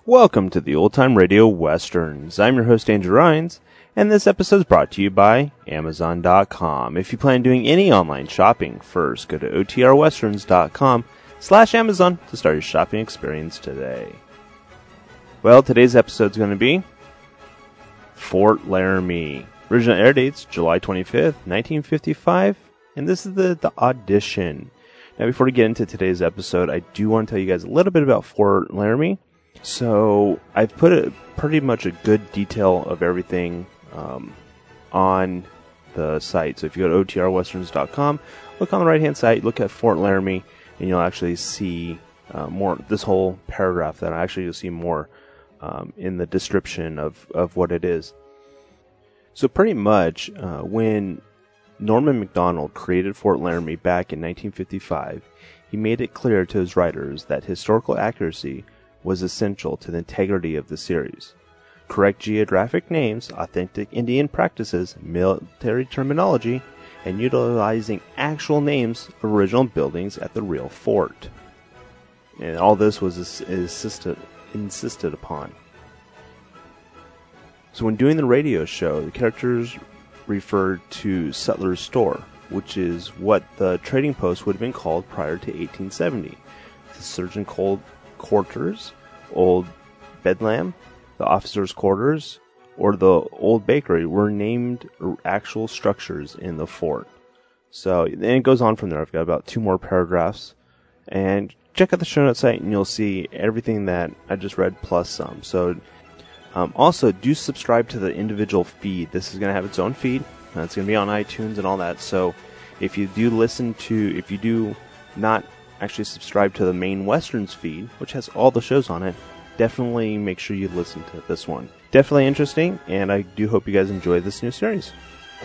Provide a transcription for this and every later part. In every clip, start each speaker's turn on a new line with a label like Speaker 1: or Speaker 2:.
Speaker 1: Welcome to the Old Time Radio Westerns. I'm your host, Andrew Rhines, and this episode is brought to you by Amazon.com. If you plan on doing any online shopping, first go to otrwesterns.com/Amazon to start your shopping experience today. Well, today's episode is going to be Fort Laramie. Original air dates July 25th, 1955, and this is the audition. Now, before we get into today's episode, I do want to tell you guys a little bit about Fort Laramie. So, I've put pretty much a good detail of everything on the site. So, if you go to otrwesterns.com, look on the right-hand side, look at Fort Laramie, and you'll actually see more, this whole paragraph that you'll see more in the description of what it is. So, pretty much, when Norman Macdonald created Fort Laramie back in 1955, he made it clear to his writers that historical accuracy was essential to the integrity of the series. Correct geographic names, authentic Indian practices, military terminology, and utilizing actual names of original buildings at the real fort. And all this was insisted upon. So when doing the radio show, the characters referred to Sutler's Store, which is what the trading post would have been called prior to 1870. The surgeon quarters, Old Bedlam, the officers' quarters, or the Old Bakery were named actual structures in the fort. So, and it goes on from there. I've got about 2 more paragraphs. And check out the show notes site and you'll see everything that I just read plus some. So, also, do subscribe to the individual feed. This is going to have its own feed. It's going to be on iTunes and all that. So, if you do not actually subscribe to the main Westerns feed, which has all the shows on it, definitely make sure you listen to this one. Definitely interesting, and I do hope you guys enjoy this new series.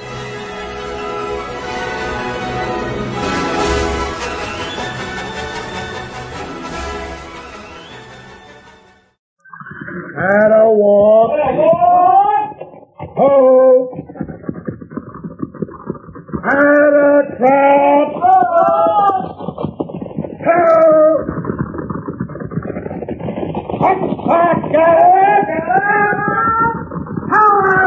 Speaker 2: Had a walk, ho, had a trap, ho, hot pocket, ho.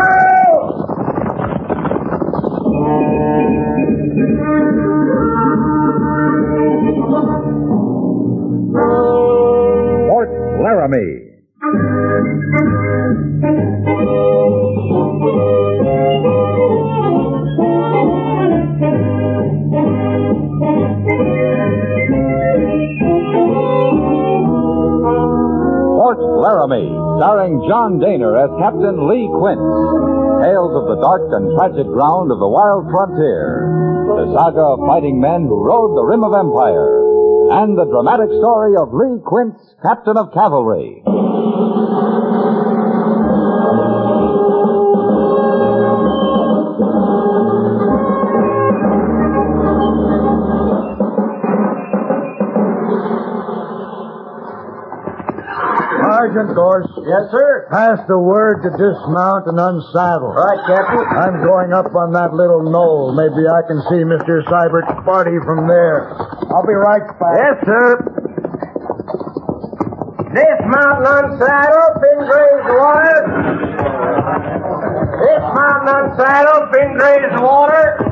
Speaker 3: Fort Laramie. Fort Laramie, starring John Daner as Captain Lee Quince. Tales of the dark and tragic ground of the wild frontier. The saga of fighting men who rode the rim of empire. And the dramatic story of Lee Quince, Captain of Cavalry.
Speaker 2: Sergeant Gorse.
Speaker 4: Yes, sir.
Speaker 2: Pass the word to dismount and unsaddle.
Speaker 4: Right, Captain.
Speaker 2: I'm going up on that little knoll. Maybe I can see Mr. Sybert's party from there. I'll be right back.
Speaker 4: Yes, sir. Dismount and unsaddle, pin graze water. Dismount and unsaddle, pin graze water.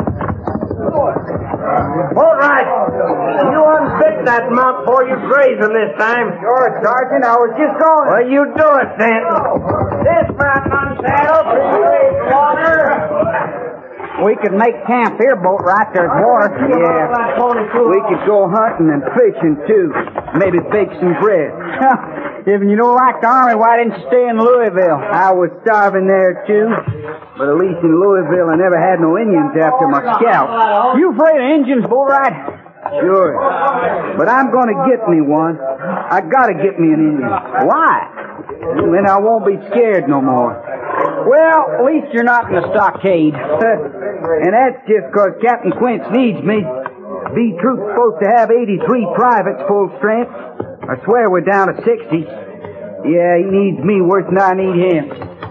Speaker 4: All right. You unfit that mount before you graze him this time.
Speaker 5: Sure, Sergeant. I was just going.
Speaker 4: Well, you do it then. Dismount and unsaddle, pin graze water.
Speaker 5: We could make camp here, Boat right. There's water.
Speaker 4: Yeah.
Speaker 5: We could go hunting and fishing, too. Maybe bake some bread. If you don't like the Army, why didn't you stay in Louisville? I was starving there, too. But at least in Louisville, I never had no Indians after my scalp. You afraid of Indians, Boat right? Sure. But I'm going to get me one. I got to get me an Indian. Why? Then I won't be scared no more. Well, at least you're not in the stockade. And that's just because Captain Quince needs me. B Troop's supposed to have 83 privates full strength. I swear we're down to 60. Yeah, he needs me worse than I need him.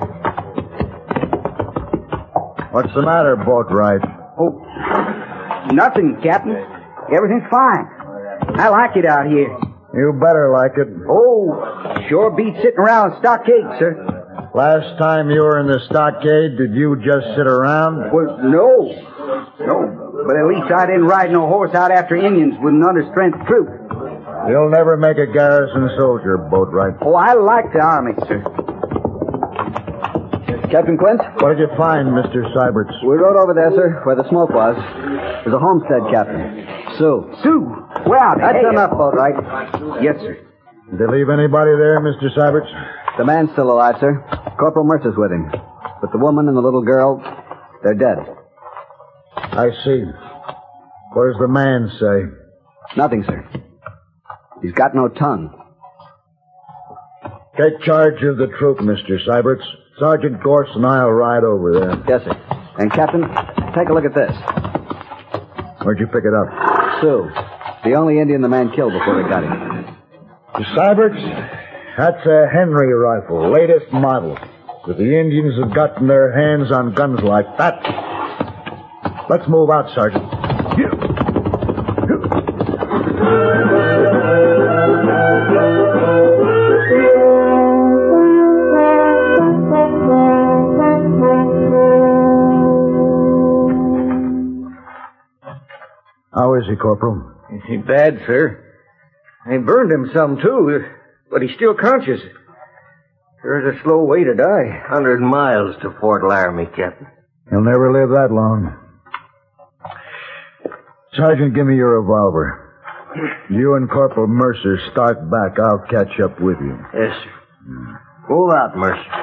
Speaker 2: What's the matter, Boatwright?
Speaker 5: Oh, nothing, Captain. Everything's fine. I like it out here.
Speaker 2: You better like it.
Speaker 5: Oh, sure beats sitting around a stockade, sir.
Speaker 2: Last time you were in the stockade, did you just sit around?
Speaker 5: Well, no. But at least I didn't ride no horse out after Indians with an understrength troop.
Speaker 2: You'll never make a garrison soldier, Boatwright.
Speaker 5: Oh, I like the Army, sir.
Speaker 6: Captain Quint?
Speaker 2: What did you find, Mr. Syberts?
Speaker 6: We rode over there, sir, where the smoke was. There's a homestead, Captain. Sue.
Speaker 5: Sue? Well,
Speaker 6: That's enough, Boatwright.
Speaker 5: Yes, sir.
Speaker 2: Did they leave anybody there, Mr. Syberts?
Speaker 6: The man's still alive, sir. Corporal Mercer's with him. But the woman and the little girl, they're dead.
Speaker 2: I see. What does the man say?
Speaker 6: Nothing, sir. He's got no tongue.
Speaker 2: Take charge of the troop, Mr. Syberts. Sergeant Gorse and I'll ride over there.
Speaker 6: Yes, sir. And, Captain, take a look at this.
Speaker 2: Where'd you pick it up?
Speaker 6: Sue. The only Indian the man killed before they got him.
Speaker 2: Mr. Syberts, that's a Henry rifle, latest model. If the Indians have gotten their hands on guns like that... Let's move out, Sergeant. How is he, Corporal?
Speaker 7: Ain't bad, sir. They burned him some, too, but he's still conscious. There's a slow way to die. 100 miles to Fort Laramie, Captain.
Speaker 2: He'll never live that long. Sergeant, give me your revolver. You and Corporal Mercer start back. I'll catch up with you.
Speaker 7: Yes, sir. Move out, Mercer.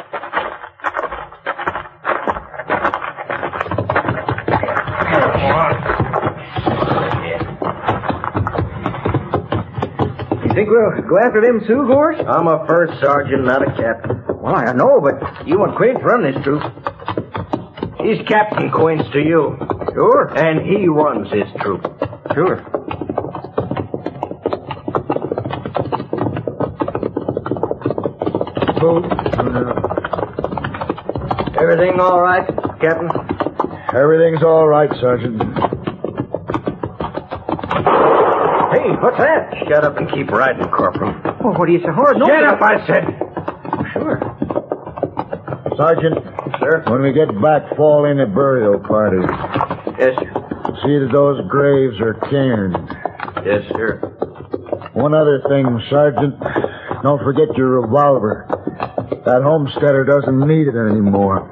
Speaker 7: You think we'll go after them Sioux, Gorse? I'm a first sergeant, not a captain. Well, I know, but you and Quint run this troop. He's Captain Quince to you. Sure. And he runs his troop. Sure. Everything all right, Captain?
Speaker 2: Everything's all right, Sergeant.
Speaker 7: Hey, what's that? Shut up and keep riding, Corporal.
Speaker 5: Oh, what do you say? Horse? No,
Speaker 7: Shut up, I said.
Speaker 5: Sure.
Speaker 2: Sergeant,
Speaker 7: Sir?
Speaker 2: when we get back, fall in a burial party.
Speaker 7: Yes, sir.
Speaker 2: See that those graves are cairned.
Speaker 7: Yes, sir.
Speaker 2: One other thing, Sergeant. Don't forget your revolver. That homesteader doesn't need it anymore.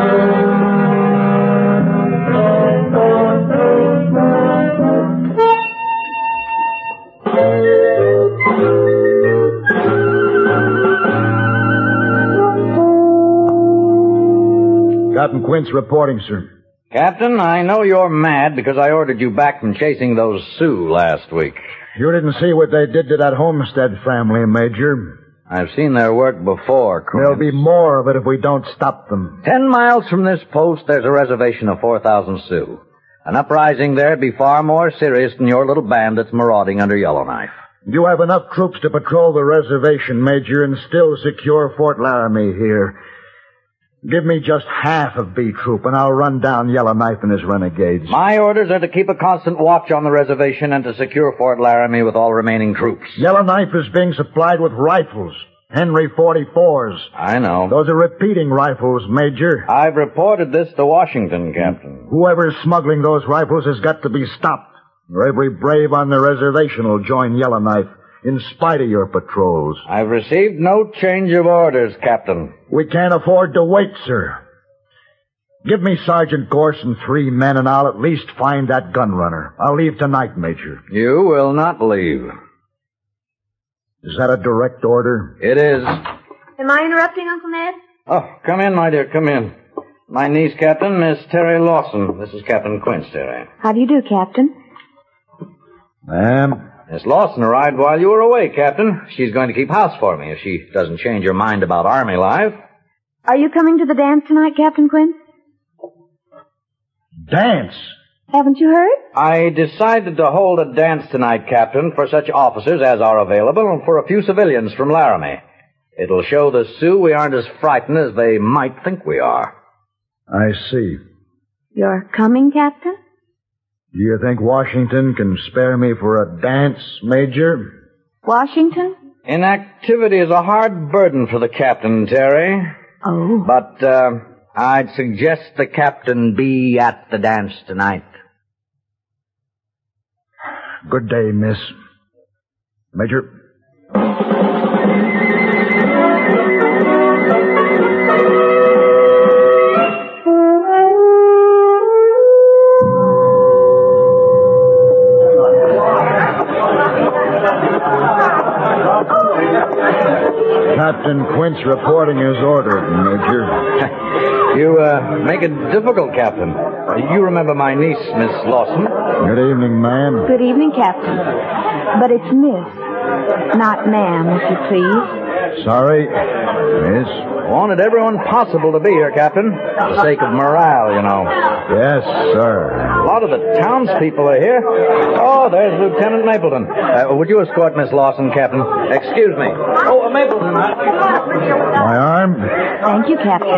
Speaker 2: Captain Quince reporting, sir.
Speaker 8: Captain, I know you're mad because I ordered you back from chasing those Sioux last week.
Speaker 2: You didn't see what they did to that Homestead family, Major.
Speaker 8: I've seen their work before, Quince.
Speaker 2: There'll be more of it if we don't stop them.
Speaker 8: 10 miles from this post, there's a reservation of 4,000 Sioux. An uprising there'd be far more serious than your little band that's marauding under Yellowknife.
Speaker 2: You have enough troops to patrol the reservation, Major, and still secure Fort Laramie here. Give me just half of B Troop, and I'll run down Yellowknife and his renegades.
Speaker 8: My orders are to keep a constant watch on the reservation and to secure Fort Laramie with all remaining troops.
Speaker 2: Yellowknife is being supplied with rifles. Henry 44s.
Speaker 8: I know.
Speaker 2: Those are repeating rifles, Major.
Speaker 8: I've reported this to Washington, Captain.
Speaker 2: Whoever's smuggling those rifles has got to be stopped, or every brave on the reservation will join Yellowknife, in spite of your patrols.
Speaker 8: I've received no change of orders, Captain.
Speaker 2: We can't afford to wait, sir. Give me Sergeant Gorse and 3 men, and I'll at least find that gun runner. I'll leave tonight, Major.
Speaker 8: You will not leave.
Speaker 2: Is that a direct order?
Speaker 8: It is.
Speaker 9: Am I interrupting, Uncle Ned?
Speaker 8: Oh, come in, my dear, come in. My niece, Captain, Miss Terry Lawson. This is Captain Quince, Terry.
Speaker 9: How do you do, Captain?
Speaker 2: Ma'am?
Speaker 8: Miss Lawson arrived while you were away, Captain. She's going to keep house for me if she doesn't change her mind about Army life.
Speaker 9: Are you coming to the dance tonight, Captain Quinn?
Speaker 2: Dance?
Speaker 9: Haven't you heard?
Speaker 8: I decided to hold a dance tonight, Captain, for such officers as are available and for a few civilians from Laramie. It'll show the Sioux we aren't as frightened as they might think we are.
Speaker 2: I see.
Speaker 9: You're coming, Captain?
Speaker 2: Do you think Washington can spare me for a dance, Major?
Speaker 9: Washington?
Speaker 8: Inactivity is a hard burden for the captain, Terry.
Speaker 9: Oh.
Speaker 8: But, I'd suggest the captain be at the dance tonight.
Speaker 2: Good day, miss. Major. Captain Quince reporting his order, Major.
Speaker 8: You, make it difficult, Captain. You remember my niece, Miss Lawson?
Speaker 2: Good evening, ma'am.
Speaker 9: Good evening, Captain. But it's Miss, not ma'am, if you please.
Speaker 2: Sorry, miss.
Speaker 8: Wanted everyone possible to be here, Captain. For the sake of morale, you know.
Speaker 2: Yes, sir.
Speaker 8: A lot of the townspeople are here. Oh, there's Lieutenant Mapleton. Would you escort Miss Lawson, Captain? Excuse me. Oh, Mapleton.
Speaker 2: My arm?
Speaker 9: Thank you, Captain.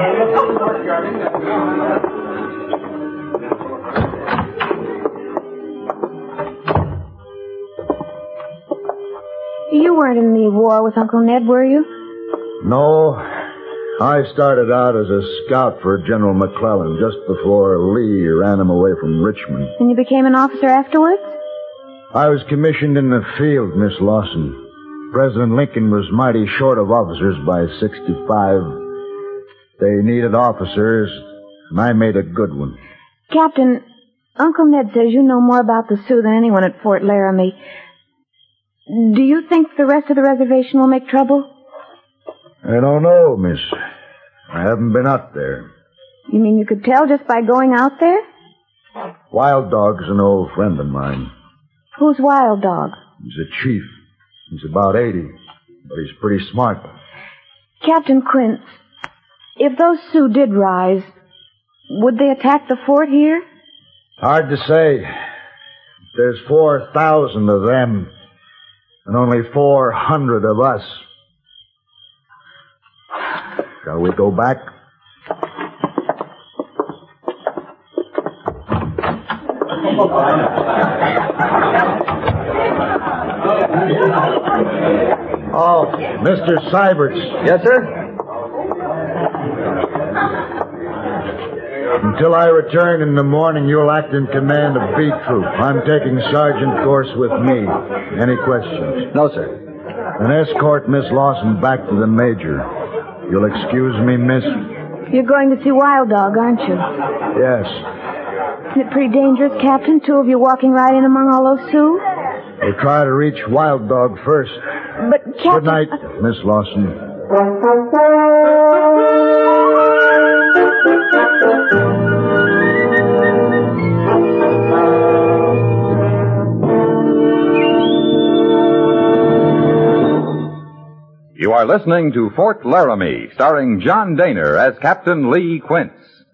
Speaker 9: You weren't in the war with Uncle Ned, were you?
Speaker 2: No. I started out as a scout for General McClellan just before Lee ran him away from Richmond.
Speaker 9: And you became an officer afterwards?
Speaker 2: I was commissioned in the field, Miss Lawson. President Lincoln was mighty short of officers by 65. They needed officers, and I made a good one.
Speaker 9: Captain, Uncle Ned says you know more about the Sioux than anyone at Fort Laramie. Do you think the rest of the reservation will make trouble?
Speaker 2: I don't know, miss. I haven't been out there.
Speaker 9: You mean you could tell just by going out there?
Speaker 2: Wild Dog's an old friend of mine.
Speaker 9: Who's Wild Dog?
Speaker 2: He's a chief. He's about 80, but he's pretty smart.
Speaker 9: Captain Quince, if those Sioux did rise, would they attack the fort here?
Speaker 2: Hard to say. There's 4,000 of them, and only 400 of us. Shall we go back? Oh, Mr. Syberts.
Speaker 8: Yes, sir?
Speaker 2: Until I return in the morning, you'll act in command of B Troop. I'm taking sergeant course with me. Any questions?
Speaker 8: No, sir.
Speaker 2: Then escort Miss Lawson back to the major. You'll excuse me, miss?
Speaker 9: You're going to see Wild Dog, aren't you?
Speaker 2: Yes.
Speaker 9: Isn't it pretty dangerous, Captain? Two of you walking right in among all those Sioux?
Speaker 2: We'll try to reach Wild Dog first.
Speaker 9: But, Captain...
Speaker 2: Good night, Miss Lawson.
Speaker 3: You are listening to Fort Laramie, starring John Daner as Captain Lee Quince.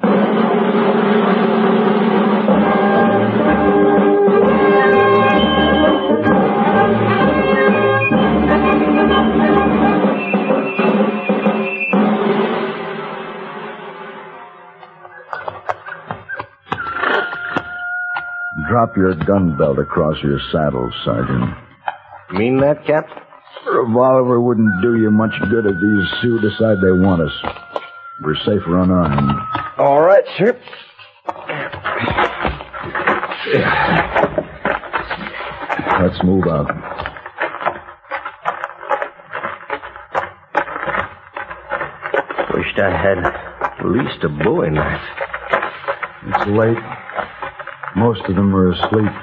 Speaker 2: Drop your gun belt across your saddle, Sergeant.
Speaker 7: Mean that, Cap?
Speaker 2: A revolver wouldn't do you much good if these Sioux decide they want us. We're safer unarmed.
Speaker 7: All right, sir.
Speaker 2: Let's move out.
Speaker 7: Wished I had at least a bowie knife.
Speaker 2: It's late. Most of them are asleep.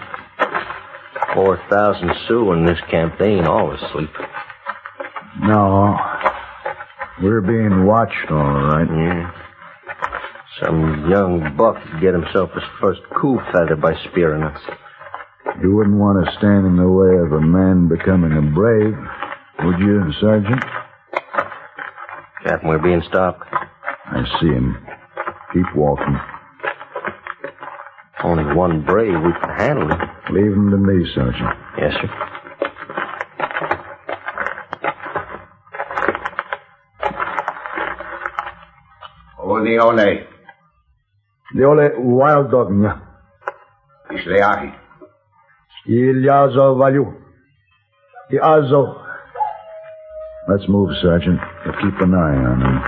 Speaker 7: 4,000 Sioux in this camp. They ain't all asleep.
Speaker 2: No. We're being watched, all right.
Speaker 7: Yeah. Some young buck could get himself his first coup feather by spearing us.
Speaker 2: You wouldn't want to stand in the way of a man becoming a brave, would you, Sergeant?
Speaker 7: Captain, we're being stopped.
Speaker 2: I see him. Keep walking.
Speaker 7: Only one brave. We can handle him.
Speaker 2: Leave him to me, Sergeant.
Speaker 7: Yes, sir.
Speaker 10: Odiole.
Speaker 2: The ole Wild Dog,
Speaker 10: Isleahi.
Speaker 2: Il yazo value. The Azo. Let's move, Sergeant. We'll keep an eye on him.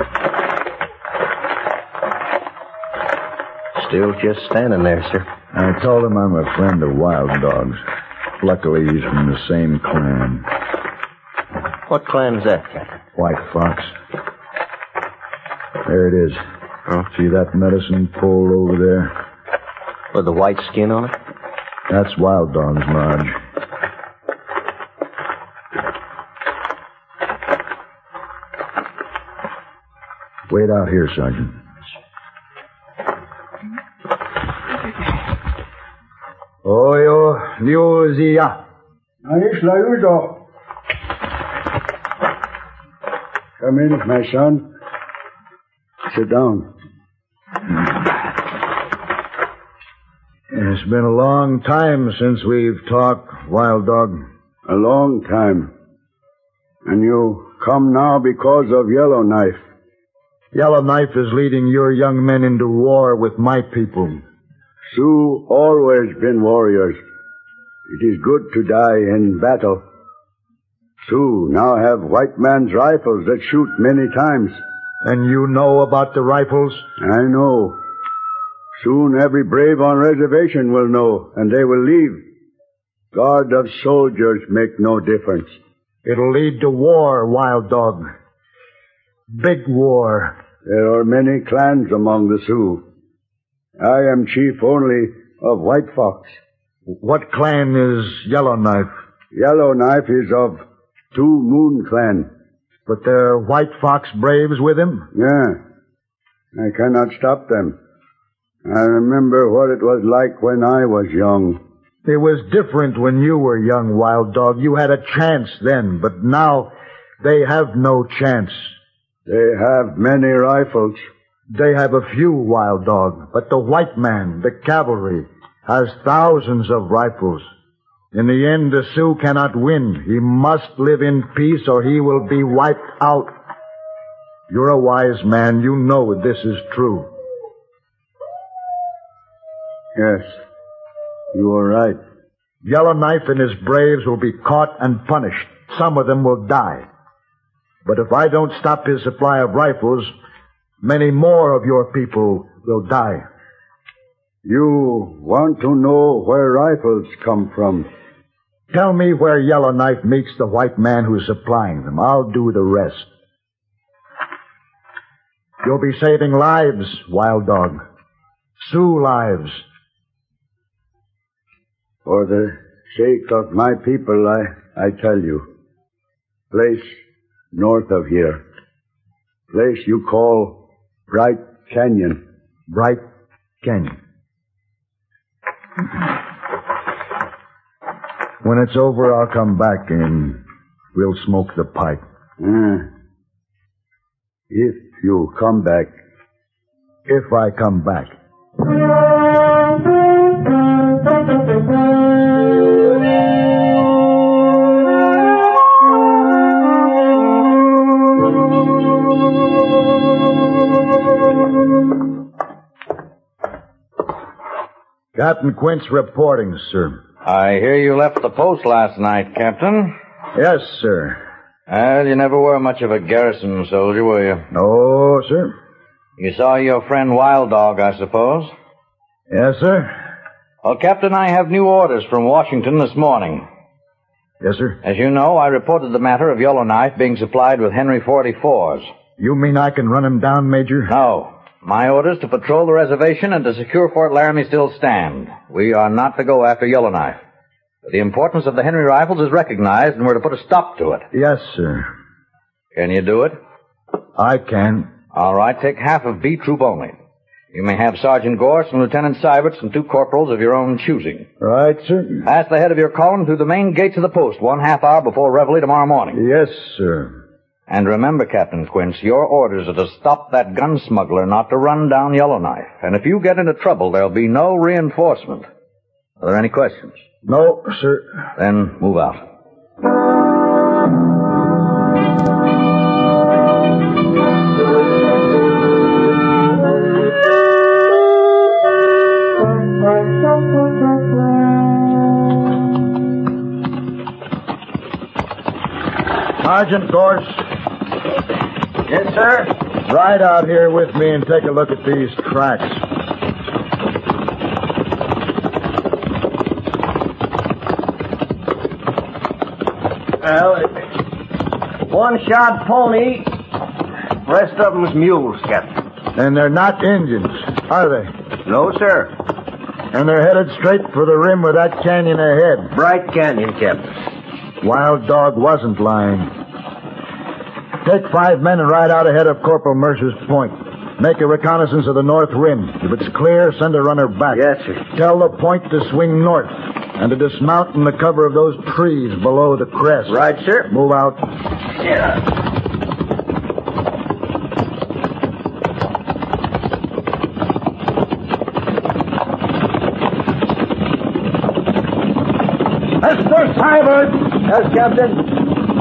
Speaker 7: Still just standing there, sir.
Speaker 2: I told him I'm a friend of Wild Dog's. Luckily, he's from the same clan.
Speaker 7: What clan is that, Captain?
Speaker 2: White Fox. There it is.
Speaker 7: Oh.
Speaker 2: See that medicine pole over there?
Speaker 7: With the white skin on it?
Speaker 2: That's Wild Dog's lodge. Wait out here, Sergeant. Oyo, Liuzia.
Speaker 10: Come in, my son. Sit down.
Speaker 2: It's been a long time since we've talked, Wild Dog.
Speaker 10: A long time. And you come now because of Yellowknife.
Speaker 2: Yellowknife is leading your young men into war with my people.
Speaker 10: Sioux always been warriors. It is good to die in battle. Sioux now have white man's rifles that shoot many times.
Speaker 2: And you know about the rifles?
Speaker 10: I know. Soon every brave on reservation will know, and they will leave. Guard of soldiers make no difference.
Speaker 2: It'll lead to war, Wild Dog. Big war.
Speaker 10: There are many clans among the Sioux. I am chief only of White Fox.
Speaker 2: What clan is Yellowknife?
Speaker 10: Yellowknife is of Two Moon Clan.
Speaker 2: But there are White Fox braves with him?
Speaker 10: Yeah. I cannot stop them. I remember what it was like when I was young.
Speaker 2: It was different when you were young, Wild Dog. You had a chance then, but now they have no chance.
Speaker 10: They have many rifles.
Speaker 2: They have a few, Wild Dog, but the white man, the cavalry, has thousands of rifles. In the end, the Sioux cannot win. He must live in peace or he will be wiped out. You're a wise man. You know this is true.
Speaker 10: Yes, you are right.
Speaker 2: Yellowknife and his braves will be caught and punished. Some of them will die. But if I don't stop his supply of rifles, many more of your people will die.
Speaker 10: You want to know where rifles come from?
Speaker 2: Tell me where Yellowknife meets the white man who's supplying them. I'll do the rest. You'll be saving lives, Wild Dog. Sioux lives.
Speaker 10: For the sake of my people, I tell you. Place north of here. Place you call Bright Canyon.
Speaker 2: Bright Canyon. When it's over, I'll come back and we'll smoke the pipe.
Speaker 10: If you come back.
Speaker 2: If I come back. Captain Quince reporting, sir.
Speaker 8: I hear you left the post last night, Captain.
Speaker 2: Yes, sir.
Speaker 8: Well, you never were much of a garrison soldier, were you?
Speaker 2: No, sir.
Speaker 8: You saw your friend Wild Dog, I suppose?
Speaker 2: Yes, sir.
Speaker 8: Well, Captain, I have new orders from Washington this morning.
Speaker 2: Yes, sir.
Speaker 8: As you know, I reported the matter of Yellowknife being supplied with Henry 44s.
Speaker 2: You mean I can run him down, Major?
Speaker 8: No. My orders to patrol the reservation and to secure Fort Laramie still stand. We are not to go after Yellowknife. But the importance of the Henry rifles is recognized, and we're to put a stop to it.
Speaker 2: Yes, sir.
Speaker 8: Can you do it?
Speaker 2: I can.
Speaker 8: All right, take half of B Troop only. You may have Sergeant Gorse and Lieutenant Syberts and 2 corporals of your own choosing.
Speaker 2: Right, sir.
Speaker 8: Pass the head of your column through the main gates of the post 1/2 hour before reveille tomorrow morning.
Speaker 2: Yes, sir.
Speaker 8: And remember, Captain Quince, your orders are to stop that gun smuggler, not to run down Yellowknife. And if you get into trouble, there'll be no reinforcement. Are there any questions?
Speaker 2: No, sir.
Speaker 8: Then move out.
Speaker 2: Sergeant Gorse.
Speaker 7: Yes, sir?
Speaker 2: Ride out here with me and take a look at these tracks.
Speaker 7: Well, one-shod pony. Rest of them's mules, Captain.
Speaker 2: And they're not Indians, are they?
Speaker 7: No, sir.
Speaker 2: And they're headed straight for the rim of that canyon ahead.
Speaker 7: Bright Canyon, Captain.
Speaker 2: Wild Dog wasn't lying. Take 5 men and ride out ahead of Corporal Mercer's point. Make a reconnaissance of the north rim. If it's clear, send a runner back.
Speaker 7: Yes, sir.
Speaker 2: Tell the point to swing north and to dismount in the cover of those trees below the crest.
Speaker 7: Right, sir.
Speaker 2: Move out.
Speaker 7: Yeah.
Speaker 2: Mr. Sybert!
Speaker 7: Yes, Captain.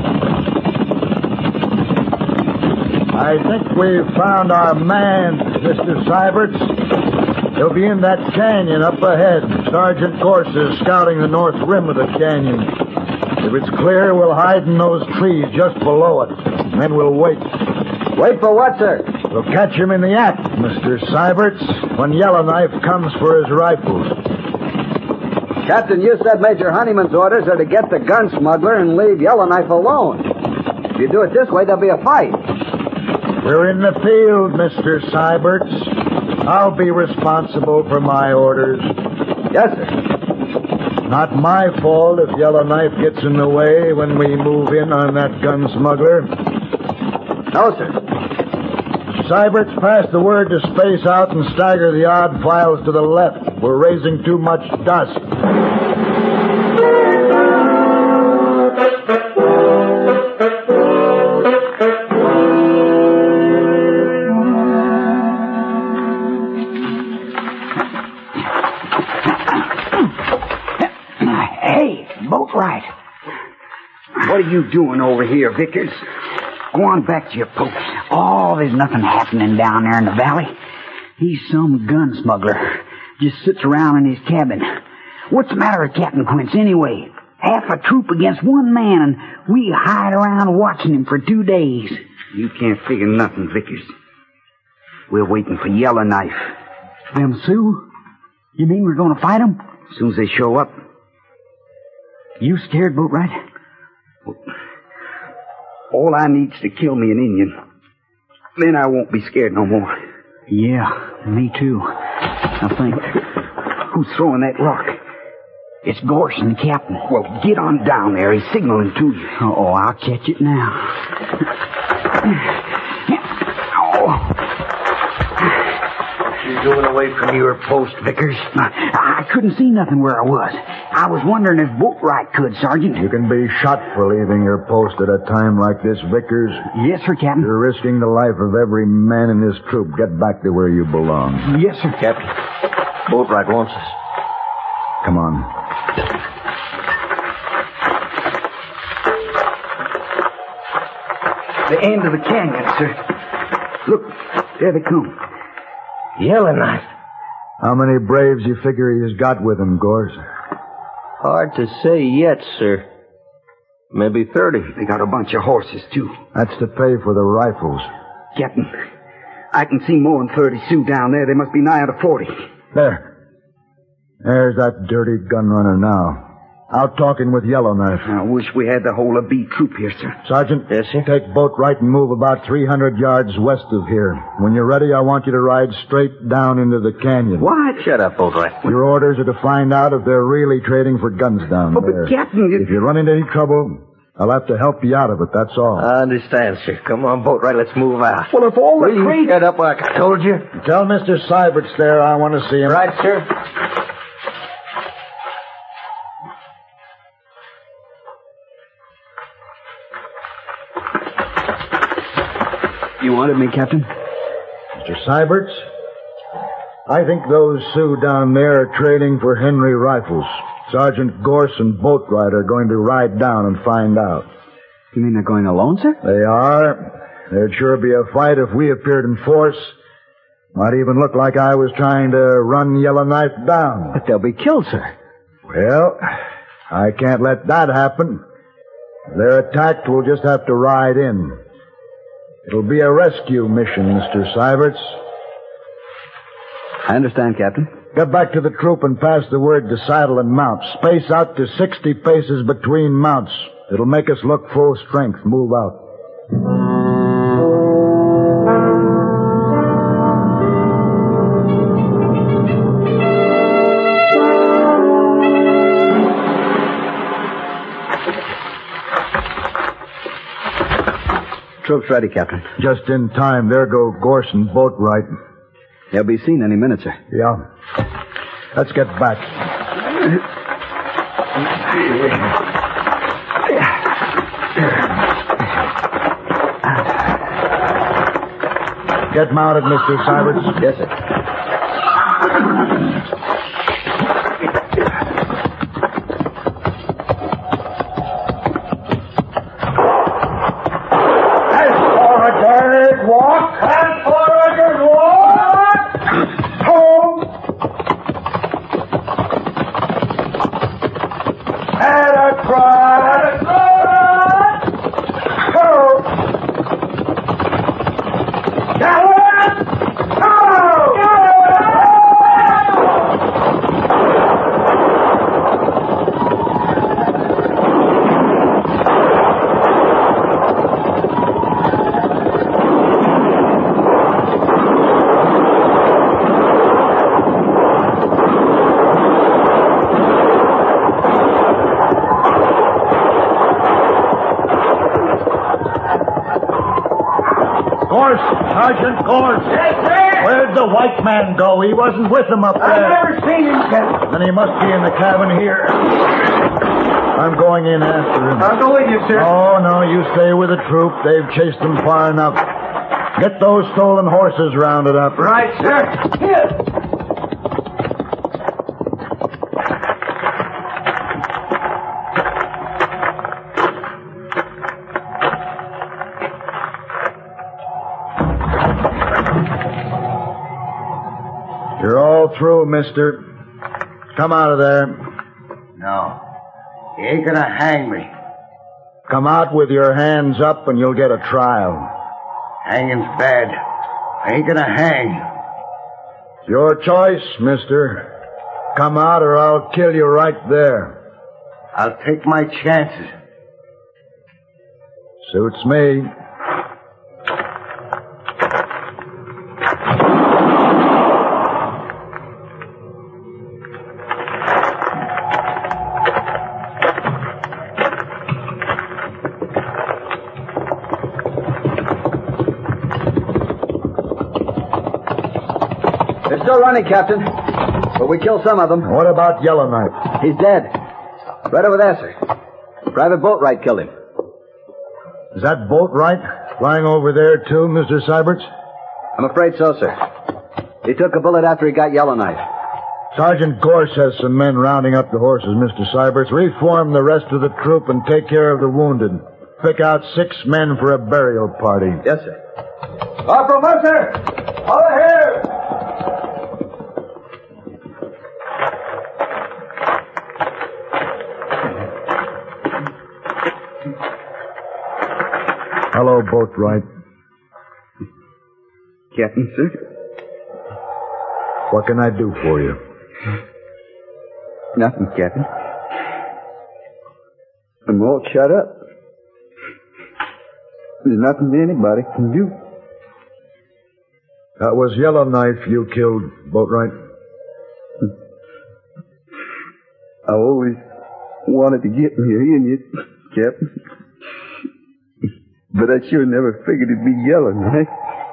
Speaker 2: I think we've found our man, Mr. Sybert. He'll be in that canyon up ahead. Sergeant Gorse is scouting the north rim of the canyon. If it's clear, we'll hide in those trees just below it. And then we'll wait.
Speaker 6: Wait for what, sir?
Speaker 2: We'll catch him in the act, Mr. Sybert, when Yellowknife comes for his rifles.
Speaker 6: Captain, you said Major Honeyman's orders are to get the gun smuggler and leave Yellowknife alone. If you do it this way, there'll be a fight.
Speaker 2: We're in the field, Mr. Sybert. I'll be responsible for my orders.
Speaker 6: Yes, sir.
Speaker 2: Not my fault if Yellowknife gets in the way when we move in on that gun smuggler.
Speaker 6: No, sir.
Speaker 2: Sybert's passed the word to space out and stagger the odd files to the left. We're raising too much dust.
Speaker 5: What are you doing over here, Vickers? Go on back to your post. Oh, there's nothing happening down there in the valley. He's some gun smuggler. Just sits around in his cabin. What's the matter with Captain Quince, anyway? Half a troop against one man, and we hide around watching him for 2 days. You can't figure nothing, Vickers. We're waiting for Yellowknife. Them Sioux? You mean we're going to fight them? As soon as they show up. You scared, Boatwright? All I need's to kill me an Indian. Then I won't be scared no more. Yeah, me too. Now think, who's throwing that rock? It's Gorse and the captain. Well, get on down there. He's signaling to you. Oh, I'll catch it now.
Speaker 7: What you doing away from your post, Vickers?
Speaker 5: I couldn't see nothing where I was. I was wondering if Boatwright could, Sergeant.
Speaker 2: You can be shot for leaving your post at a time like this, Vickers.
Speaker 5: Yes, sir, Captain.
Speaker 2: You're risking the life of every man in this troop. Get back to where you belong.
Speaker 5: Yes, sir.
Speaker 7: Captain, Boatwright wants us.
Speaker 2: Come on.
Speaker 5: The end of the canyon, sir. Look, there they come.
Speaker 7: Yellowknife.
Speaker 2: How many braves you figure he's got with him, Gorse?
Speaker 7: Hard to say yet, sir. Maybe 30.
Speaker 5: They got a bunch of horses, too.
Speaker 2: That's to pay for the rifles.
Speaker 5: Captain, I can see more than 30 Sioux down there. They must be nigh to 40.
Speaker 2: There's that dirty gun runner now. Out talking with Yellowknife.
Speaker 5: I wish we had the whole of B troop here, sir.
Speaker 2: Sergeant,
Speaker 7: yes, sir?
Speaker 2: Take Boatwright and move about 300 yards west of here. When you're ready, I want you to ride straight down into the canyon.
Speaker 7: What? Shut up, Boatwright.
Speaker 2: Your orders are to find out if they're really trading for guns down there.
Speaker 5: But, Captain...
Speaker 2: If you run into any trouble, I'll have to help you out of it, that's all.
Speaker 7: I understand, sir. Come on, Boatwright, let's move out.
Speaker 5: Well, if all the
Speaker 7: Will you shut up like I told you?
Speaker 2: Tell Mr. Sybert's there I want to see him.
Speaker 7: Right, sir.
Speaker 5: You wanted me, Captain?
Speaker 2: Mr. Syberts, I think those Sioux down there are trading for Henry rifles. Sergeant Gorse and Boatwright are going to ride down and find out.
Speaker 5: You mean they're going alone, sir?
Speaker 2: They are. There'd sure be a fight if we appeared in force. Might even look like I was trying to run Yellowknife down.
Speaker 5: But they'll be killed, sir.
Speaker 2: Well, I can't let that happen. If they're attacked, we'll just have to ride in. It'll be a rescue mission, Mr. Syberts.
Speaker 6: I understand, Captain.
Speaker 2: Get back to the troop and pass the word to saddle and mount. Space out to 60 paces between mounts. It'll make us look full strength. Move out.
Speaker 6: Troops ready, Captain.
Speaker 2: Just in time. There go Gorse and Boatwright.
Speaker 6: They'll be seen any minute, sir.
Speaker 2: Yeah. Let's get back. Get mounted, Mr. Syberts.
Speaker 6: Yes, sir.
Speaker 2: Sergeant Gorse.
Speaker 4: Yes, sir?
Speaker 2: Where'd the white man go? He wasn't with them up there.
Speaker 4: I've never seen him, Captain.
Speaker 2: Then he must be in the cabin here. I'm going in after him.
Speaker 4: I'll go with you, sir.
Speaker 2: Oh, no, you stay with the troop. They've chased them far enough. Get those stolen horses rounded up.
Speaker 4: Right, sir. Here.
Speaker 2: You're all through, mister. Come out of there.
Speaker 7: No. He ain't gonna hang me.
Speaker 2: Come out with your hands up and you'll get a trial.
Speaker 7: Hanging's bad. I ain't gonna hang.
Speaker 2: It's your choice, mister. Come out or I'll kill you right there.
Speaker 7: I'll take my chances.
Speaker 2: Suits me.
Speaker 6: They're still running, Captain. But we killed some of them.
Speaker 2: What about Yellowknife?
Speaker 6: He's dead. Right over there, sir. Private Boatwright killed him.
Speaker 2: Is that Boatwright flying over there, too, Mr. Syberts?
Speaker 6: I'm afraid so, sir. He took a bullet after he got Yellowknife.
Speaker 2: Sergeant Gorse has some men rounding up the horses, Mr. Syberts. Reform the rest of the troop and take care of the wounded. Pick out 6 men for a burial party.
Speaker 6: Yes, sir.
Speaker 4: Corporal Mercer! Over here!
Speaker 2: Hello, Boatwright.
Speaker 10: Captain, sir?
Speaker 2: What can I do for you?
Speaker 10: Nothing, Captain. I'm all shut up. There's nothing anybody can do.
Speaker 2: That was Yellowknife you killed, Boatwright.
Speaker 10: I always wanted to get me in you, Captain. But I sure never figured it'd be Yellowknife.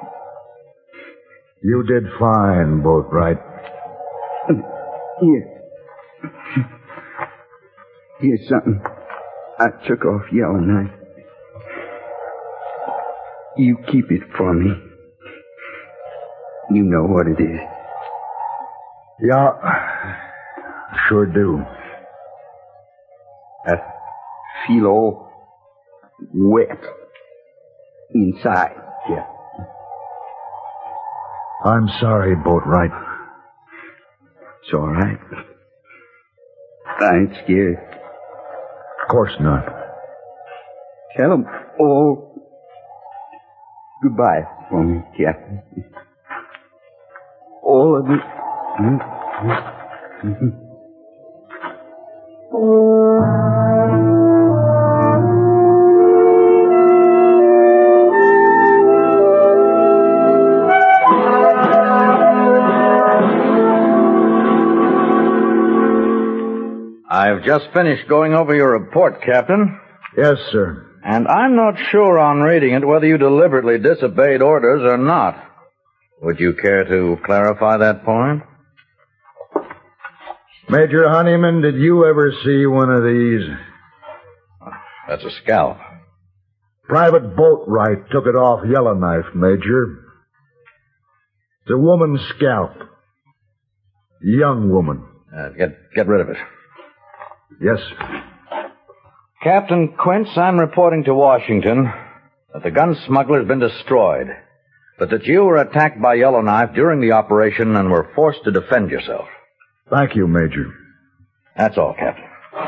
Speaker 2: You did fine, Boatwright.
Speaker 10: Here. Here's something I took off Yellowknife. You keep it for me. You know what it is.
Speaker 2: Yeah, sure do.
Speaker 10: I feel all wet inside, yeah.
Speaker 2: I'm sorry, Boatwright.
Speaker 10: It's all right. I ain't scared.
Speaker 2: Of course not.
Speaker 5: Tell them all goodbye for me, Captain. All of it.
Speaker 8: I've just finished going over your report, Captain.
Speaker 2: Yes, sir.
Speaker 8: And I'm not sure on reading it whether you deliberately disobeyed orders or not. Would you care to clarify that point?
Speaker 2: Major Honeyman, did you ever see one of these?
Speaker 8: That's a scalp.
Speaker 2: Private Boatwright took it off Yellowknife, Major. It's a woman's scalp. Young woman.
Speaker 8: Get rid of it.
Speaker 2: Yes, sir.
Speaker 8: Captain Quince, I'm reporting to Washington that the gun smuggler's been destroyed, but that you were attacked by Yellowknife during the operation and were forced to defend yourself.
Speaker 2: Thank you, Major.
Speaker 8: That's all, Captain.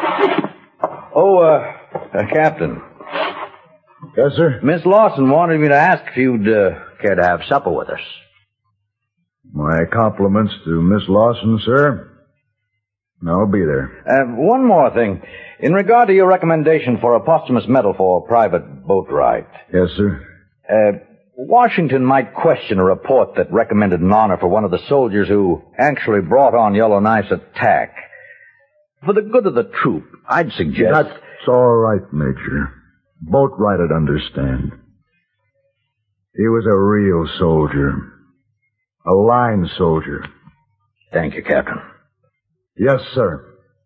Speaker 8: Oh, Captain.
Speaker 2: Yes, sir?
Speaker 8: Miss Lawson wanted me to ask if you'd care to have supper with us.
Speaker 2: My compliments to Miss Lawson, sir. I'll be there.
Speaker 8: One more thing. In regard to your recommendation for a posthumous medal for Private Boatwright.
Speaker 2: Yes, sir?
Speaker 8: Washington might question a report that recommended an honor for one of the soldiers who actually brought on Yellowknife's attack. For the good of the troop, I'd suggest...
Speaker 2: That's all right, Major. Boatwright'd understand. He was a real soldier. A line soldier.
Speaker 8: Thank you, Captain.
Speaker 2: Yes, sir.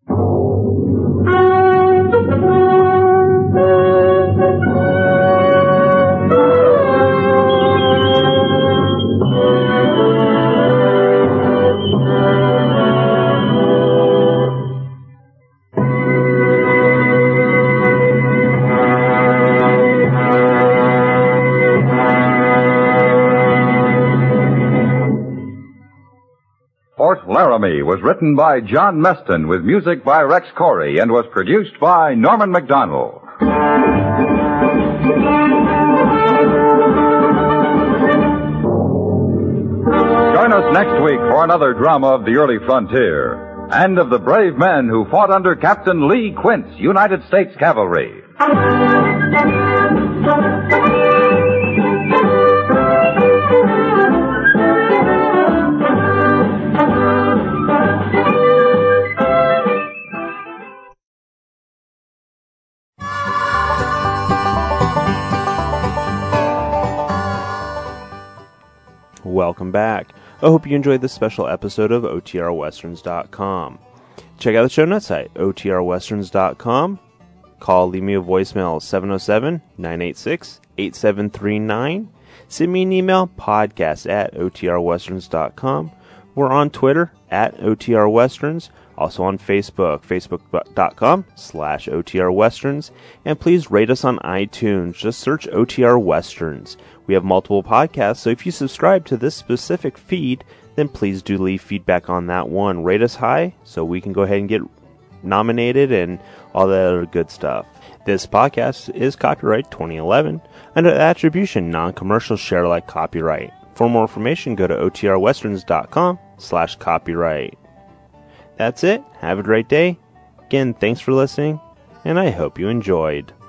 Speaker 3: Fort Laramie was written by John Meston with music by Rex Corey and was produced by Norman MacDonald. Join us next week for another drama of the early frontier and of the brave men who fought under Captain Lee Quince, United States Cavalry.
Speaker 1: Welcome back. I hope you enjoyed this special episode of OTRWesterns.com. Check out the show notes site, OTRWesterns.com. Leave me a voicemail, 707-986-8739. Send me an email, podcast@OTRWesterns.com. We're on Twitter, @OTRWesterns. Also on Facebook, facebook.com/OTRWesterns. And please rate us on iTunes. Just search OTR Westerns. We have multiple podcasts, so if you subscribe to this specific feed, then please do leave feedback on that one. Rate us high so we can go ahead and get nominated and all that other good stuff. This podcast is copyright 2011 under attribution non-commercial share alike copyright. For more information, go to OTRWesterns.com/copyright. That's it. Have a great day. Again, thanks for listening, and I hope you enjoyed.